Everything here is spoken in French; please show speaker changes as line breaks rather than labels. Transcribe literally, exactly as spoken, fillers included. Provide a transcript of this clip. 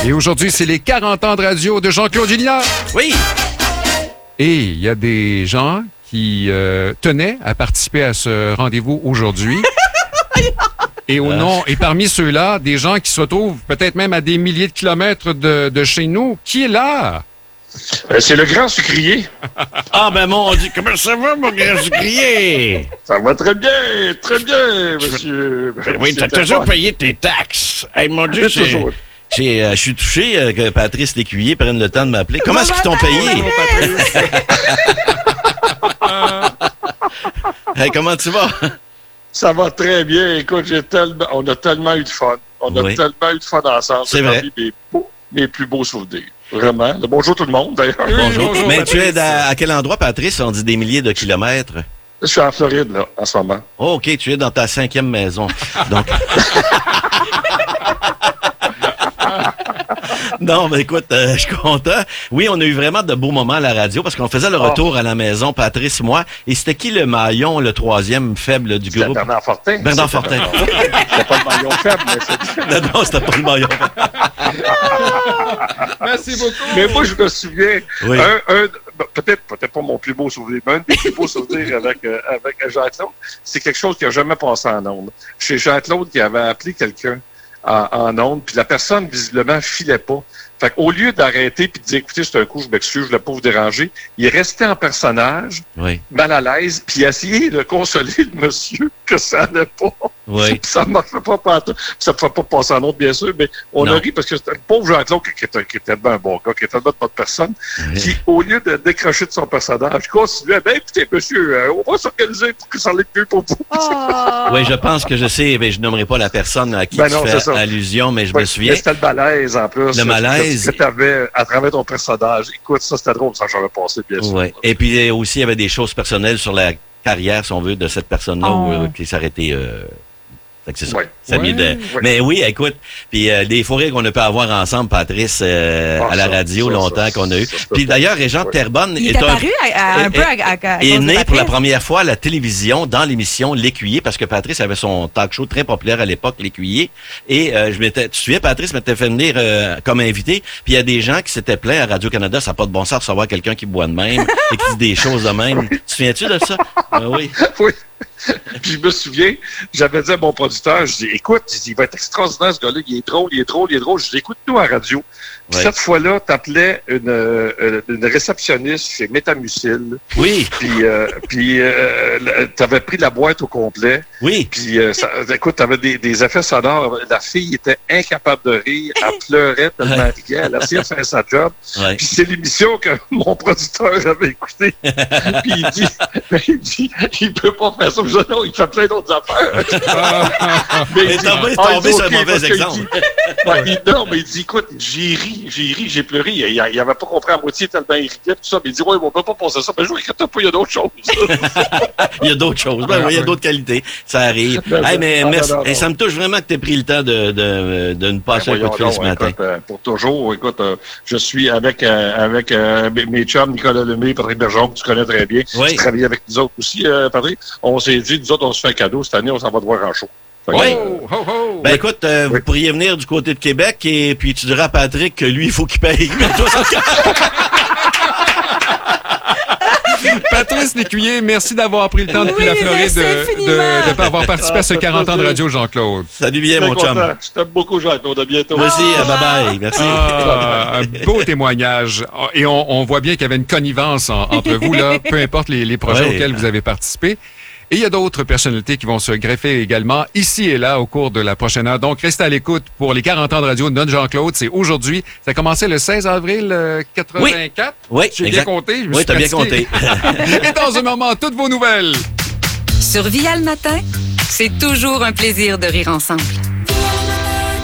Et aujourd'hui, c'est les quarante ans de radio de Jean-Claude Julien.
Oui.
Et il y a des gens qui euh, tenaient à participer à ce rendez-vous aujourd'hui. Et au nom, et parmi ceux-là, des gens qui se retrouvent peut-être même à des milliers de kilomètres de, de chez nous. Qui est là?
Euh, c'est le grand sucrier.
Ah, ben mon Dieu, comment ça va, mon grand sucrier?
Ça va très bien, très bien, monsieur.
Ben oui, t'as toujours payé tes taxes. Hey, mon Dieu,
J'ai
c'est...
toujours.
j'ai, euh, je suis touché euh, que Patrice Lécuyer prenne le temps de m'appeler. Comment est-ce qu'ils t'ont payé? Hey, comment tu vas?
Ça va très bien. Écoute, j'ai tellement, on a tellement eu de fun. On a
Oui.
tellement eu de fun ensemble.
C'est vrai.
parmi mes, beaux- mes plus beaux souvenirs. Vraiment. Bonjour tout le monde, d'ailleurs.
Bonjour.
bonjour,
Mais
Patrice.
tu es à, à quel endroit, Patrice? On dit des milliers de kilomètres.
Je suis en Floride, là, en ce moment.
Oh, OK, tu es dans ta cinquième maison. Donc... Non, mais écoute, euh, je suis content. Oui, on a eu vraiment de beaux moments à la radio parce qu'on faisait le retour à la maison, Patrice et moi. Et c'était qui le maillon, le troisième faible du
C'est
groupe?
Bernard Fortin.
Bernard
C'est
Fortin.
C'était pas le maillon faible, mais c'est...
Non, non, c'était pas le maillon.
Merci beaucoup.
Mais moi, je me souviens,
Oui.
un, un, ben, peut-être, peut-être pas mon plus beau souvenir, mais un des plus beaux souvenirs avec, euh, avec Jean-Claude, c'est quelque chose qui n'a jamais passé en ondes. Chez Jean-Claude, qui avait appelé quelqu'un en, en ondes, puis la personne, visiblement, filait pas. Fait qu'au lieu d'arrêter puis de dire, écoutez, c'est un coup, je m'excuse, je voulais pas vous déranger, il est resté en personnage,
Oui,
mal à l'aise, puis il a essayé de consoler le monsieur que ça allait pas.
oui.
Puis ça ne marchait pas partout. Puis ça ne pouvait pas passer en autre, bien sûr, mais on
Non.
a ri parce que c'était le pauvre Jean-Claude qui était, qui était tellement un bon gars, qui était tellement de bonne personne, qui, au lieu de décrocher de son personnage, continuait, ben écoutez, monsieur, euh, on va s'organiser pour que ça aille mieux pour vous.
Oui, je pense que je sais, mais je nommerai pas la personne à qui
Ben
tu
non, c'est
fais
ça.
allusion, mais je
Ouais,
me souviens.
mais c'était le malaise, en plus.
Le malaise.
Que tu avais à travers ton personnage. Écoute, ça, c'était drôle, ça j'aurais passé, bien sûr.
Ouais. Et puis euh, aussi, il y avait des choses personnelles sur la carrière, si on veut, de cette personne-là
Oh.
où, euh, qui s'arrêtait. Euh... Fait que c'est ça.
Ouais.
Ça vient de...
Ouais.
Mais oui, écoute, puis euh, des forêts qu'on a pu avoir ensemble, Patrice, euh,
Ah,
à la
ça,
radio,
ça,
longtemps
ça,
qu'on a eu.
ça, ça,
Puis
ça,
d'ailleurs, Régent
ouais.
Terrebonne
Il
est
est
un...
apparu à, à, un
est-
peu à, à, à
est
cause de
né pour la
Patrice.
première fois à la télévision dans l'émission L'Écuyer, parce que Patrice avait son talk show très populaire à l'époque, L'Écuyer. Et euh, je m'étais, tu te souviens, Patrice m'était fait venir euh, comme invité, puis il y a des gens qui s'étaient plaints à Radio-Canada, ça n'a pas de bon sens de recevoir quelqu'un qui boit de même et qui dit des choses de même. Tu te souviens-tu de ça? Ah oui.
Oui. Puis je me souviens, j'avais dit à mon producteur, je dis, écoute, je dis, il va être extraordinaire ce gars-là, il est drôle, il est drôle, il est drôle. Je dis, écoute-nous à radio. Puis
Ouais.
cette fois-là, t'appelais une, euh, une réceptionniste chez Métamucil.
Oui,
Puis, euh, puis euh, le- t'avais pris la boîte au complet.
oui.
Puis, euh, ça, écoute, t'avais des, des effets sonores. La fille était incapable de rire. Elle pleurait tellement elle riait. Elle essayait de faire sa job.
Ouais.
Puis c'est l'émission que mon producteur avait écoutée. Puis il dit, il dit, il peut pas faire ça. Je dis, non, il fait plein d'autres affaires. Mais
Mais
il dit,
t'as tombé-
ah, il
tombé
dit,
sur un
OK,
mauvais
parce qu'il
exemple.
dit- ouais, il- non, mais il dit, écoute, j'ai ri, j'ai ri, j'ai pleuré. Il, il, il avait pas compris à moitié tellement il riait, tout ça. Mais il dit, ouais, on peut pas passer ça. Ben, je vois que t'as pas, il y a d'autres choses.
Il y a d'autres choses. Ben, oui, il y a d'autres qualités. Ça arrive.
Ben,
Hey, mais
ah, non,
merci.
non, non.
Hey, ça me touche vraiment que tu aies pris le temps de, de, de nous passer un coup de fil
Voyons
ce
donc,
matin.
écoute, euh, pour toujours, écoute, euh, je suis avec, euh, avec euh, mes- mes chums, Nicolas Lemay, Patrick Bergeron, que tu connais très bien.
Oui.
Tu travailles avec nous autres aussi, euh, Patrick. On s'est dit, nous autres, on se fait un cadeau. Cette année, on s'en va te voir en show. Fait que,
Oui.
euh,
Ho, ho, ho.
Ben écoute, euh,
Oui.
vous pourriez venir du côté de Québec et puis tu diras à Patrick que lui, il faut qu'il paye. Mais toi, ça-
Patrice Lécuyer, merci d'avoir pris le temps depuis
Oui,
la Floride
merci
de
infiniment.
de, de pas avoir participé à ce
Ah,
quarante ans de radio, Jean-Claude.
Salut bien,
très
mon chum.
content. Je t'aime beaucoup, Jean-Claude. À bientôt.
Moi aussi, bye bye. Merci.
Ah, un beau témoignage. Et on, on voit bien qu'il y avait une connivence en- entre vous, là, peu importe les, les projets
Ouais.
auxquels vous avez participé. Et il y a d'autres personnalités qui vont se greffer également ici et là au cours de la prochaine heure. Donc, restez à l'écoute pour les quarante ans de radio de notre Jean-Claude. C'est aujourd'hui. Ça a commencé le seize avril euh, quatre-vingt-quatre.
Oui,
J'ai bien
exact.
compté. Je me
Oui,
suis
t'as bien
pratiqué.
compté.
Et dans un moment, toutes vos nouvelles.
Sur Via le matin, c'est toujours un plaisir de rire ensemble.